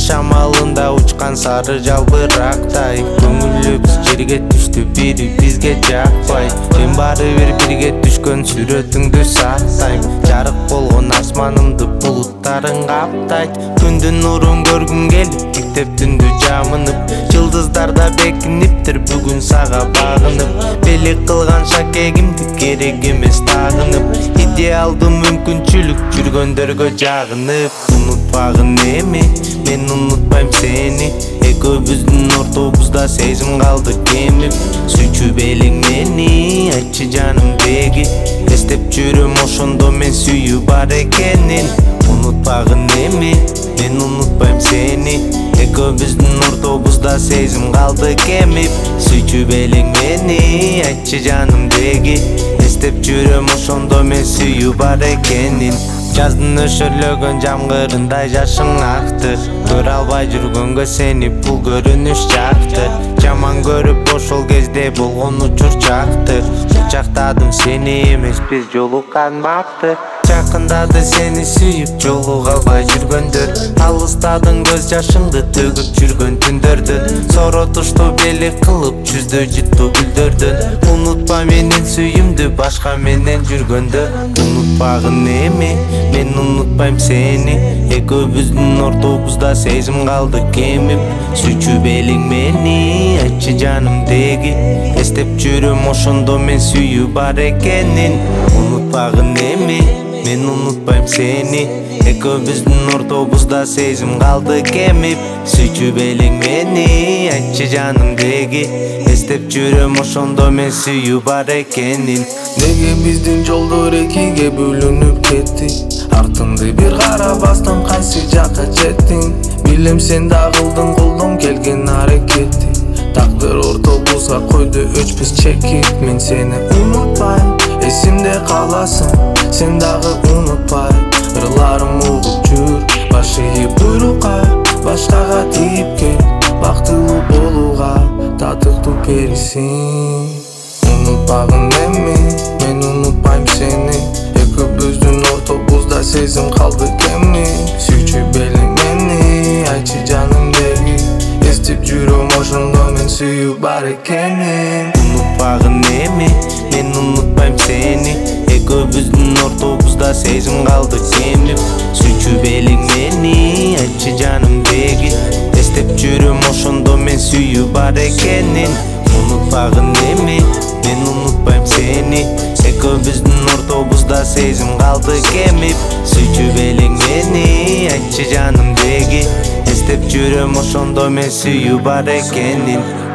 шамалында учкан сары жалбырактай көңүлүбүз жерге түштү бири бизге жакпай мен баары бир бирге түшкөн сүрөтүңдү сактайм жарык болгон асманымды булуттарың каптайт күндүн нурун көргүм келип тиктеп түндү жамынып жылдыздарда бекиниптир бүгүн сага багынып белек кылган шакегимди керек эмес тагынып идеалдуу мүмкүнчүлүк жүргөндөргө жагынып унутпагын эми мен унутпайм сени экөөбүздүн ортобузда сезим калды кемип сүйчүп элең мени айтчы жанымдеги эстеп жүрөм ошондо мен сүйүү бар экенин унутпагын эми мен унутпайм сени экөөбүздүн ортобузда сезим калды кемип сүйчүп элең мени айтчы жанымдеги эстеп жүрөм ошондо мен сүйүү бар экенин жаздын өшөрлөгөн жамгырындай жашың акты көрө албай жүргөнгө сени бул көрүнүш жакты жаман көрүп ошол кезде болгон учур чакты кучактадым сени эмес биз жолукканбапты жакындады сени сүйүп жолуга албай жүргөндөр алыстадың көз жашыңды төгүп жүргөн түндөрдөн соротушту белек кылып жүздө жыттуу гүлдөрдөн унутпа менин сүйүмдү башка менен жүргөндө унутпагын эми мен унутпайм сени экөөбүздүн ортобузда сезим калды кемип сүйчүп элең мени айтчы жанымдеги эстеп жүрөм ошондо мен сүйүү бар экенин унутпагын эми мен унутпайм сени экөөбүздүн ортобузда сезим калды кемип сүйчүп элең мени айтчы жанымдеги эстеп жүрөм ошондо мен сүйүү бар экенин неге биздин жолдор экиге бөлүнүп кетти артыңды бир карабастан кайсы жакка жеттиң билем сен да кылдың колдон келген аракетти тагдыр ортобузга койду өчпөс чекит мен сени унутпайм эсимде каласың сен дагы унутпай ырларым угуп жүр баш ийип буйрукка башкага тийип кет бактылуу болууга татыктуу перисиң унутпагын эми мен унутпайм сени экөөбүздүн ортобузда сезим калды кемип сүйчүп элең мени айтчы жанымдеги эстеп жүрөм ошондо мен сүйүү бар экенин унутпагын эми мен унутпайм сени экөөбүздүн ортобузда сезим калды кемип сүйчүп элең мени айтчы жанымдеги эстеп жүрөм ошондо мен сүйүү бар экенин унутпагын эми мен унутпайм сени экөөбүздүн ортобузда сезим калды кемип сүйчүп элең мени айтчы жанымдеги эстеп жүрөм ошондо мен сүйүү бар экенин